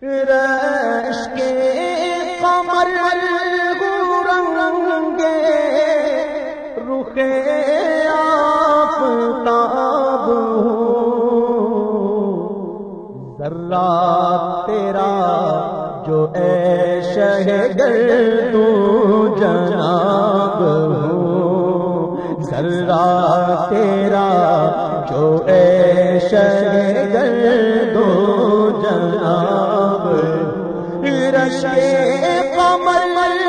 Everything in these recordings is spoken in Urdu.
رشک قمر رنگے رخ آفتاب ہوں، ذرہ تیرا جو اے شہگر تو جناب ہوں، ذرہ تیرا جو اے شہگر تو جناب، رشک قمر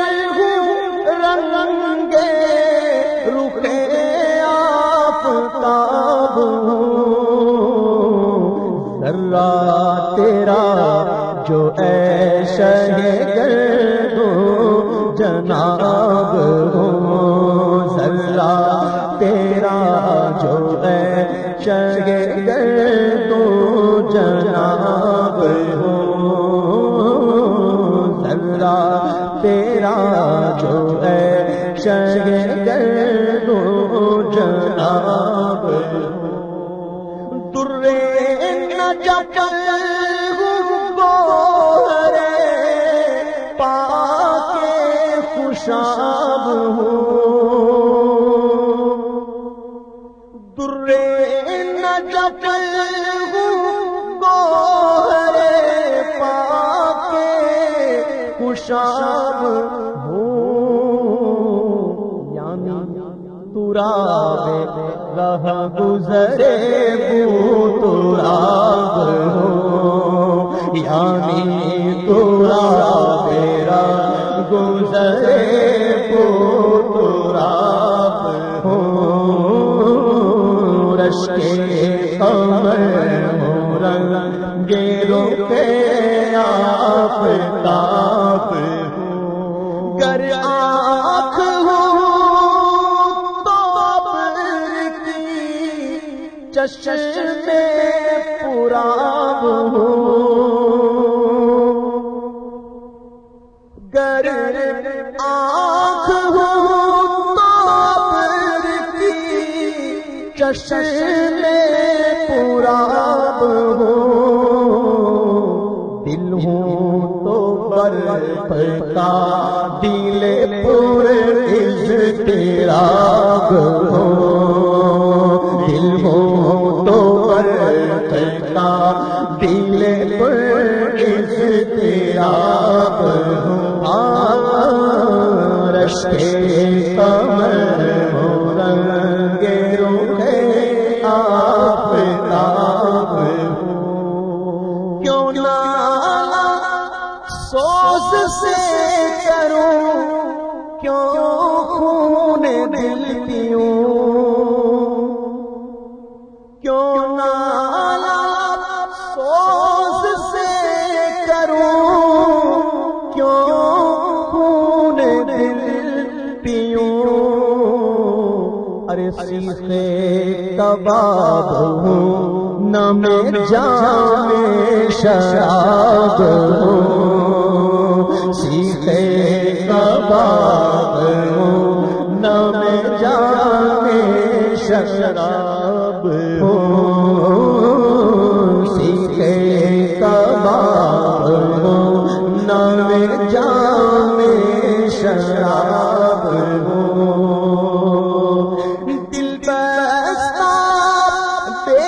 رنگے رخ آفتاب ہوں، ذرہ تیرا جو اے شہگر تو جناب ہوں، ذرہ تیرا جو اے شہگر تو جناب ہوں، ذرہ تیرا جو اے شہگر تو جناب، در نجف گوہر پاک خوشاب ہوں، در نجف گوہر پاک خوشاب ہوں، یعنی تراب رہ گزرے بو تراب ہوں، یعنی تراب رہ گزرے بو تراب ہوں، رشک قمر رنگے رخ آفتاب ہوں، گر آنکھ ہوں تو ابر کی چشم پراب ہوں، گر آنکھ ہوں تو ابر کی چشم پراب ہوں، دل ہوں تو برف کا دل پر اضطراب ہوں، دل ہوں تو برف کا دل پر اضطراب ہوں، رشک قمر رنگے رخ آفتاب ہوں، کیوں نہ سوز سے کروں، کیوں خون دل پیوں، کیوں نہ سوز سے کروں، کیوں خون دل پیوں، ارے سیخے کباب ہوں نہ میں جام شراب ہوں، سیخے کباب ہوں نہ میں جام شراب ہوں، سیخے کباب ہوں نہ میں جام شراب ہوں، دل بستہ بے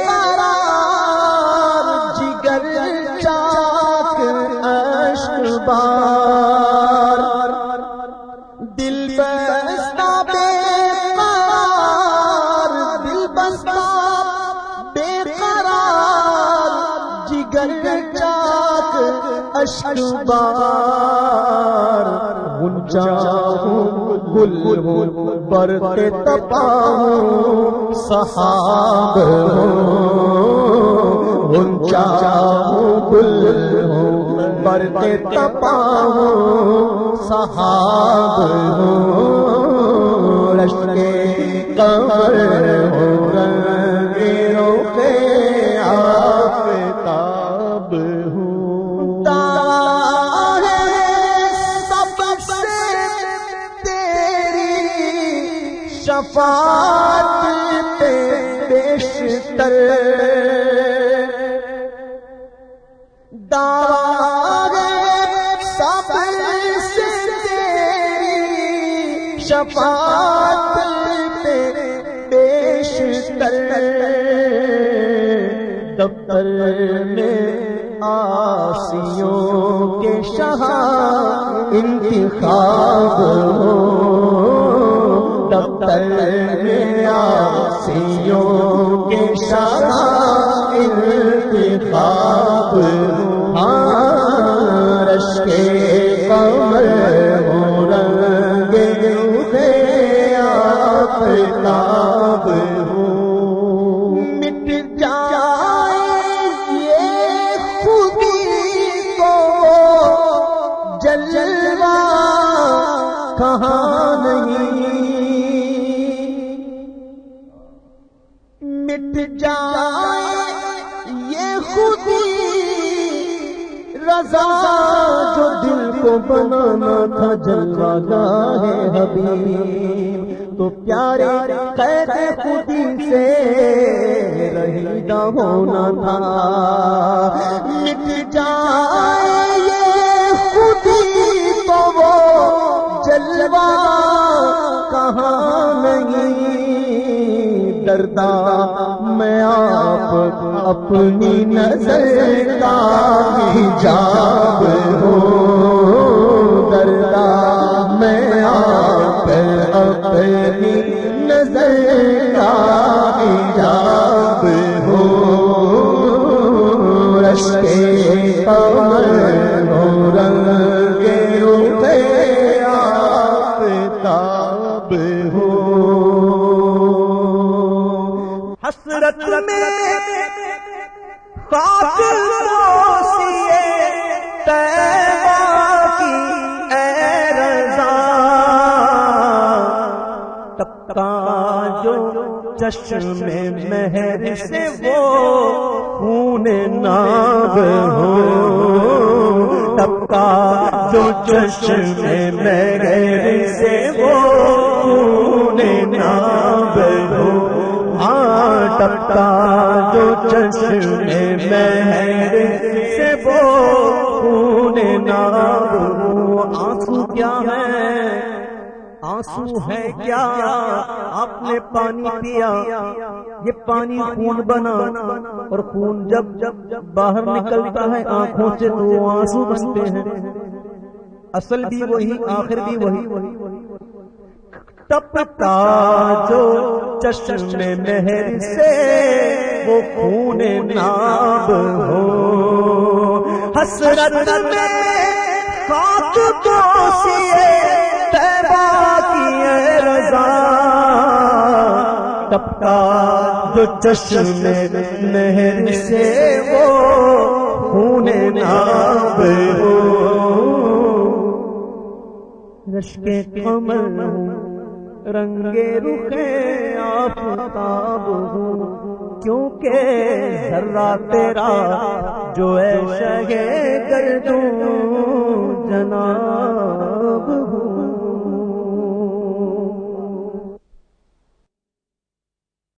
قرار جگر چاک اشک بار، دل بستہ بے قرار، دل بستہ بے قرار جگر چاک اشک بار، غنچہ ہوں گل ہوں برتے تپا ہوں سحاب ہوں، غنچہ ہوں گل ہوں برتے تپا ہوں سحاب ہوں، رشک قمر ہوں رنگے رخ آفتاب ہوں، شفاعت پہ بیشتر دعوے صبر سے تیری شفاعت پہ بیشتر دفتر میں عاصیوں کے شاہ انتخاب ہو، دفتر میں عاصیوں کے شاہ انتخاب ہو، رش کے قمر ہو رنگ رخ آفتاب ہو، مٹ جائے یہ خودی کو جلوہ کہاں نہیں، مٹ جائے یہ خودی رضا جو دل کو بنانا تھا جلوہ گاہ حبیب، تو پیارے قید خودی سے رہیدہ ہونا تھا، مٹ جائے یہ خودی تو وہ جلوہ کہاں نہیں، دردہ میں آپ اپنی نظر کا حجاب ہوں، دردہ میں آپ اپنی نظر کا حجاب ہوں، رش کے قمر ہو رنگ رخ آفتاب ہوں، حسرت میں قاتل موسیے طیبہ کی اے رضا، تبکا جو چشم مہر سے وہ خون ناب ہو، تبکا جو چشم مہر سے وہ خون ناب ہو، ٹپکا جو چشم مہر سے وہ خون ناب ہو، آنسو کیا ہے، آنسو ہے کیا، آپ نے پانی پیا، یہ پانی خون بنا، اور خون جب باہر نکلتا ہے آنکھوں سے تو وہ آنسو بنتے ہیں، اصل بھی وہی آخر بھی وہی، ٹپکا جو چشم مہر سے وہ خون ناب ہو، حسرت میں خاک بوسیے طیبہ کی اے رضا، ٹپکا جو چشم مہر سے وہ خون ناب ہو، رشک قمر رنگے رخ آفتاب ہوں، کیونکہ ذرہ تیرا جو ہے شہ گردوں جناب